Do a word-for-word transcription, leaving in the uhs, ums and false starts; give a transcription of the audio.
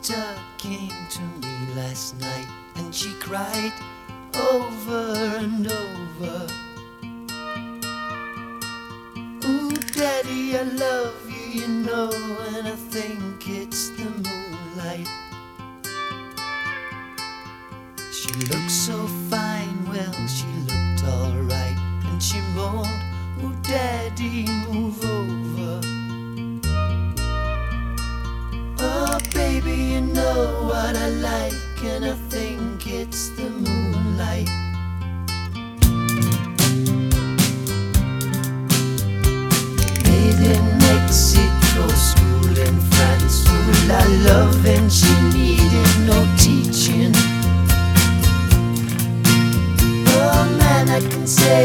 daughter came to me last night and she cried over and over. Ooh, Daddy, I love you, you know, and I think it's the moonlight. She looked so fine, well, she looked alright, and she moaned, ooh, Daddy, move over. Oh, baby, you know what I like, and I think it's the moonlight. Made in Mexico, school in France, full of love, and she needed no teaching. Oh man, I can say